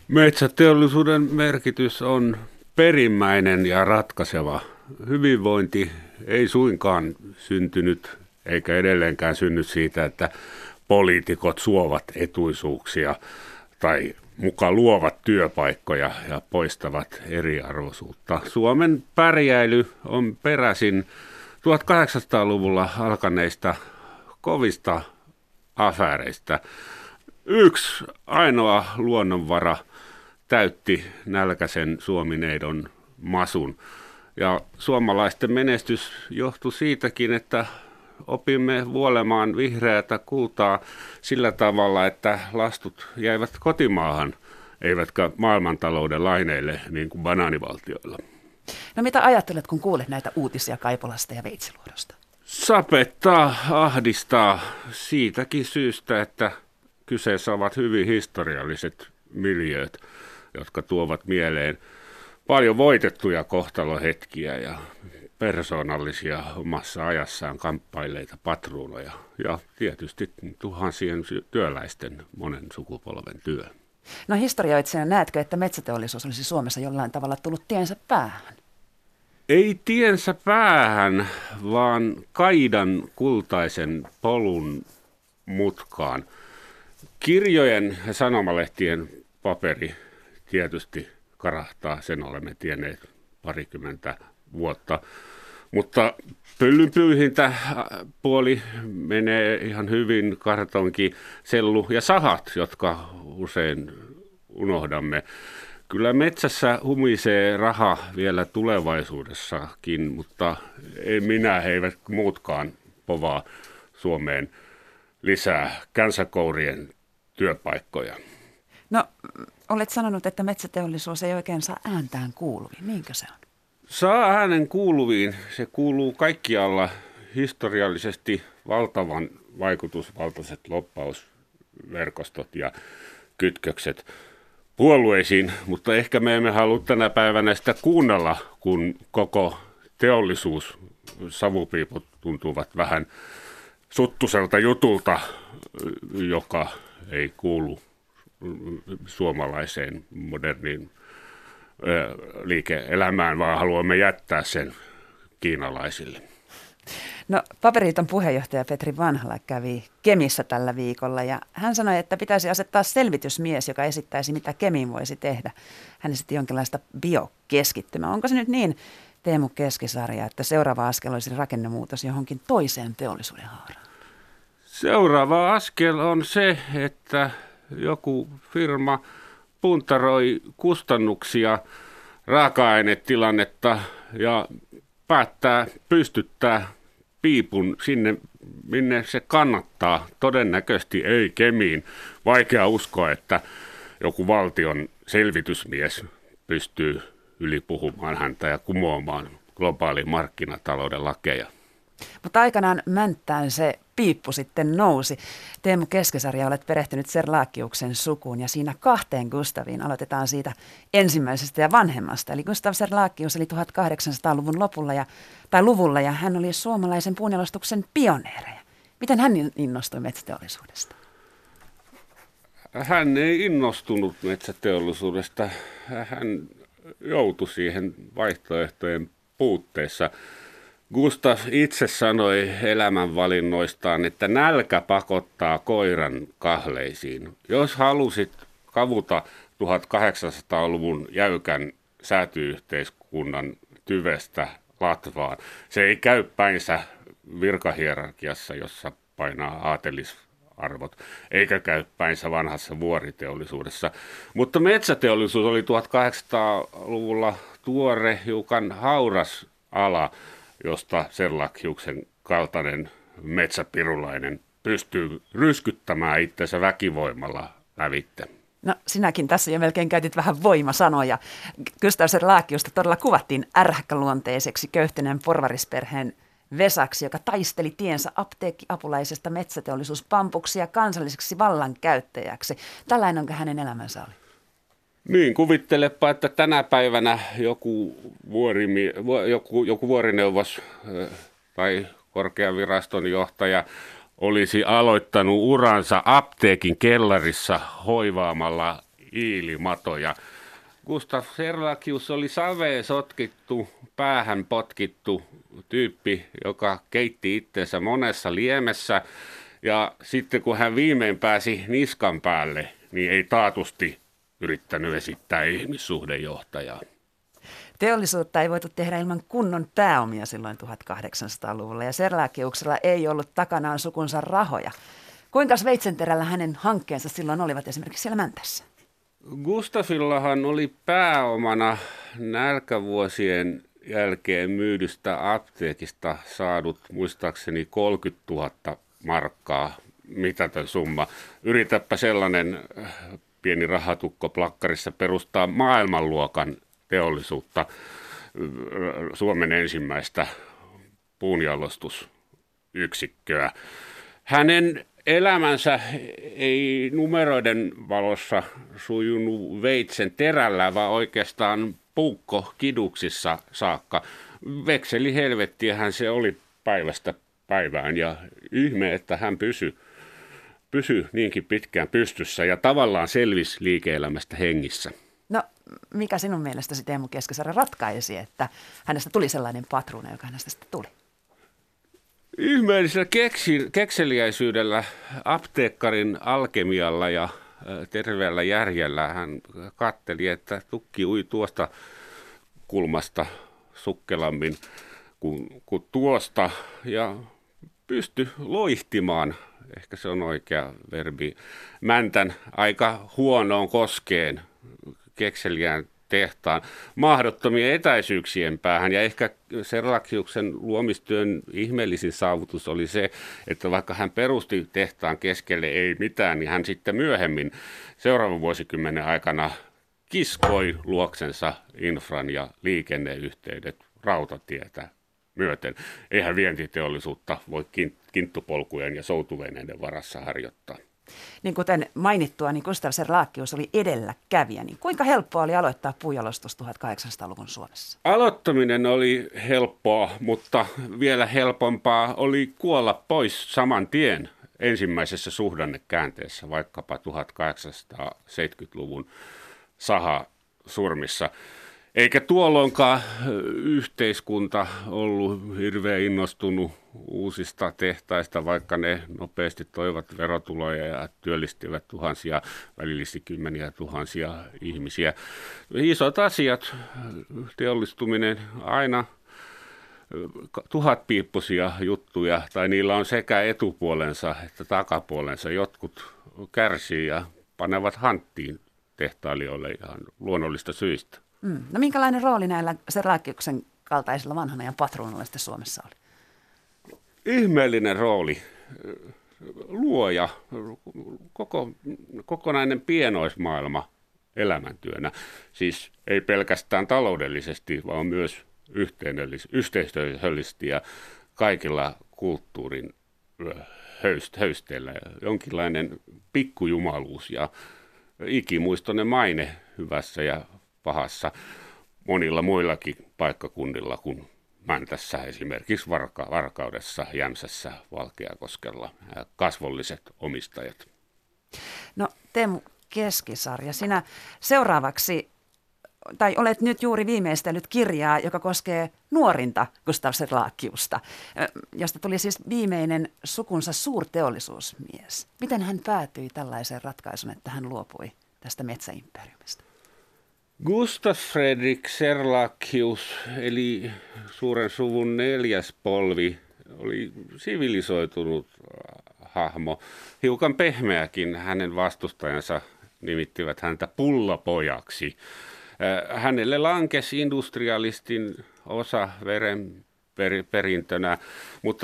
Metsäteollisuuden merkitys on perimmäinen ja ratkaiseva. Hyvinvointi ei suinkaan syntynyt eikä edelleenkään synny siitä, että poliitikot suovat etuisuuksia tai muka luovat työpaikkoja ja poistavat eriarvoisuutta. Suomen pärjäily on peräisin 1800-luvulla alkaneista kovista afääreistä. Yksi ainoa luonnonvara täytti nälkäisen Suomineidon masun. Ja suomalaisten menestys johtui siitäkin, että opimme vuolemaan vihreätä kultaa sillä tavalla, että lastut jäivät kotimaahan, eivätkä maailmantalouden laineille niin kuin banaanivaltioilla. No mitä ajattelet, kun kuulet näitä uutisia Kaipolasta ja Veitsiluodosta? Sapettaa, ahdistaa siitäkin syystä, että kyseessä ovat hyvin historialliset miljööt, jotka tuovat mieleen paljon voitettuja kohtalohetkiä ja persoonallisia omassa ajassaan kamppailleita patruunoja ja tietysti tuhansien työläisten monen sukupolven työ. No historioitsijana näetkö, että metsäteollisuus olisi Suomessa jollain tavalla tullut tiensä päähän? Ei tiensä päähän, vaan kaidan kultaisen polun mutkaan. Kirjojen ja sanomalehtien paperi tietysti karahtaa, sen olemme tienneet parikymmentä vuotta. Mutta pöllynpyyhintä puoli menee ihan hyvin, kartonki, sellu ja sahat, jotka usein unohdamme. Kyllä metsässä humisee raha vielä tulevaisuudessakin, mutta ei minä, eivät muutkaan povaa Suomeen lisää känsäkourien työpaikkoja. No, olet sanonut, että metsäteollisuus ei oikein saa ääntään kuuluviin. Niinkö se on? Saa äänen kuuluviin. Se kuuluu kaikkialla historiallisesti valtavan vaikutusvaltaiset lobbausverkostot ja kytkökset puolueisiin, mutta ehkä me emme halua tänä päivänä sitä kuunnella, kun koko teollisuus, savupiiput tuntuvat vähän suttuselta jutulta, joka ei kuulu suomalaiseen moderniin liike-elämään, vaan haluamme jättää sen kiinalaisille. No, Paperiliiton puheenjohtaja Petri Vanhala kävi Kemissä tällä viikolla ja hän sanoi, että pitäisi asettaa selvitysmies, joka esittäisi, mitä Kemiin voisi tehdä. Hän esitti jonkinlaista biokeskittymää. Onko se nyt niin, Teemu Keskisarja, että seuraava askel olisi rakennemuutos johonkin toiseen teollisuuden haaraan? Seuraava askel on se, että joku firma puntaroi kustannuksia, raaka-ainetilannetta ja päättää pystyttää piipun sinne, minne se kannattaa. Todennäköisesti ei Kemiin. Vaikea uskoa, että joku valtion selvitysmies pystyy ylipuhumaan häntä ja kumoamaan globaalin markkinatalouden lakeja. Mutta aikanaan Mänttään se piippu sitten nousi. Teemu Keskisarja, olet perehtynyt Serlachiuksen sukuun ja siinä kahteen Gustaviin aloitetaan siitä ensimmäisestä ja vanhemmasta. Eli Gustav Serlachius eli 1800-luvun luvulla ja hän oli suomalaisen puunjalostuksen pioneereja. Miten hän innostui metsäteollisuudesta? Hän ei innostunut metsäteollisuudesta. Hän joutui siihen vaihtoehtojen puutteessa. Gustav itse sanoi elämänvalinnoistaan, että nälkä pakottaa koiran kahleisiin. Jos halusit kavuta 1800-luvun jäykän sääty-yhteiskunnan tyvestä latvaan, se ei käy päinsä virkahierarkiassa, jossa painaa aatelisarvot, eikä käy päinsä vanhassa vuoriteollisuudessa. Mutta metsäteollisuus oli 1800-luvulla tuore, hiukan hauras ala, josta Serlachiuksen kaltainen metsäpirulainen pystyy ryskyttämään itsensä väkivoimalla lävitte. No sinäkin tässä jo melkein käytit vähän voimasanoja. Gustav Serlachiusta todella kuvattiin ärhäkkäluonteiseksi köyhtyneen porvarisperheen Vesaksi, joka taisteli tiensä apteekkiapulaisesta metsäteollisuuspampuksia kansalliseksi vallankäyttäjäksi. Tällainen hänen elämänsä oli. Niin, kuvittelepa, että tänä päivänä joku vuorineuvos tai korkean viraston johtaja olisi aloittanut uransa apteekin kellarissa hoivaamalla iilimatoja. Gustav Serlachius oli saveen sotkittu, päähän potkittu tyyppi, joka keitti itsensä monessa liemessä. Ja sitten kun hän viimein pääsi niskan päälle, niin ei taatusti yrittänyt esittää ihmissuhdejohtajaa. Teollisuutta ei voitu tehdä ilman kunnon pääomia silloin 1800-luvulla ja Serlachiuksella ei ollut takanaan sukunsa rahoja. Kuinka veitsenterällä hänen hankkeensa silloin olivat esimerkiksi siellä Mäntässä? Gustavillahan oli pääomana nälkävuosien jälkeen myydystä apteekista saadut muistaakseni 30 000 markkaa, mitätön summa. Yritäpä sellainen pieni rahatukko plakkarissa perustaa maailmanluokan teollisuutta, Suomen ensimmäistä puunjalostusyksikköä. Hänen elämänsä ei numeroiden valossa sujunut veitsen terällä, vaan oikeastaan puukkokiduksissa saakka. Vekseli helvettiähän se oli päivästä päivään ja ihme, että hän pysyi niinkin pitkään pystyssä ja tavallaan selvisi liike-elämästä hengissä. No, mikä sinun mielestäsi Teemu Keskisarja ratkaisi, että hänestä tuli sellainen patruuna, joka hänestä sitten tuli? Ihmeellisellä kekseliäisyydellä, apteekkarin alkemialla ja terveellä järjellä hän katteli, että tukki ui tuosta kulmasta sukkelammin kuin tuosta ja pystyi loihtimaan, ehkä se on oikea verbi, mäntän aika huonoon koskeen kekseliään tehtaan mahdottomien etäisyyksien päähän. Ja ehkä Serlachiuksen luomistyön ihmeellisin saavutus oli se, että vaikka hän perusti tehtaan keskelle ei mitään, niin hän sitten myöhemmin seuraavan vuosikymmenen aikana kiskoi luoksensa infran ja liikenneyhteydet rautatietä myöten. Eihän vientiteollisuutta voi kinttupolkujen ja soutuveneiden varassa harjoittaa. Niin kuten mainittua, niin Gustav Serlachius oli edelläkävijä. Niin kuinka helppoa oli aloittaa puunjalostus 1800-luvun Suomessa? Aloittaminen oli helppoa, mutta vielä helpompaa oli kuolla pois saman tien ensimmäisessä suhdannekäänteessä, vaikkapa 1870-luvun sahasurmissa. Eikä tuolloinkaan yhteiskunta ollut hirveän innostunut uusista tehtaista, vaikka ne nopeasti toivat verotuloja ja työllistivät tuhansia, välillisesti kymmeniä tuhansia ihmisiä. Isot asiat, teollistuminen aina tuhatpiippuisia juttuja, tai niillä on sekä etupuolensa että takapuolensa. Jotkut kärsii ja panevat hanttiin tehtailijoille ihan luonnollista syistä. No minkälainen rooli näillä Serlachiuksen kaltaisilla vanhan ajan patruunoilla sitten Suomessa oli? Ihmeellinen rooli. Luoja, kokonainen pienoismaailma elämäntyönä. Siis ei pelkästään taloudellisesti, vaan myös yhteisöllisesti ja kaikilla kulttuurin höysteillä. Jonkinlainen pikkujumaluus ja ikimuistoinen maine hyvässä ja pahassa monilla muillakin paikkakunnilla kuin Mäntässä, esimerkiksi Varkaudessa, Jämsässä, Valkeakoskella, kasvolliset omistajat. No Teemu Keskisarja, sinä seuraavaksi, tai olet nyt juuri viimeistellyt kirjaa, joka koskee nuorinta Gustav Serlachiusta, josta tuli siis viimeinen sukunsa suurteollisuusmies. Miten hän päätyi tällaiseen ratkaisuun, että hän luopui tästä metsäimperiumista? Gustav Fredrik Serlachius, eli suuren suvun 4. polvi, oli sivilisoitunut hahmo. Hiukan pehmeäkin, hänen vastustajansa nimittivät häntä pullapojaksi. Hänelle lankesi industrialistin osa verenperintönä, mutta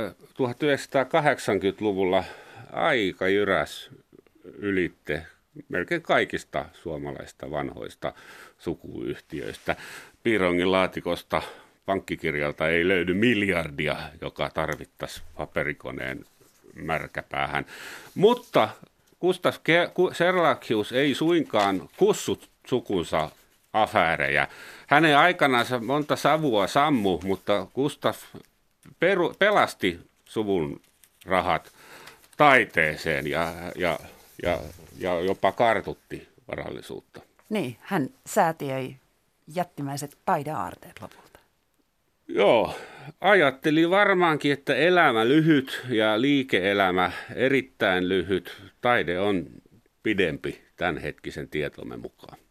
1980-luvulla aika jyräs ylitte melkein kaikista suomalaista vanhoista sukuyhtiöistä. Piirongin laatikosta pankkikirjalta ei löydy miljardia, joka tarvittaisiin paperikoneen märkäpäähän. Mutta Gustav Serlachius ei suinkaan kussut sukunsa afäärejä. Hänen aikanansa monta savua sammu, mutta Gustav pelasti suvun rahat taiteeseen ja jopa kartutti varallisuutta. Niin, hän säätiöi jättimäiset taideaarteet lopulta. Joo, ajattelin varmaankin, että elämä lyhyt ja liike-elämä erittäin lyhyt. Taide on pidempi tämänhetkisen tietomme mukaan.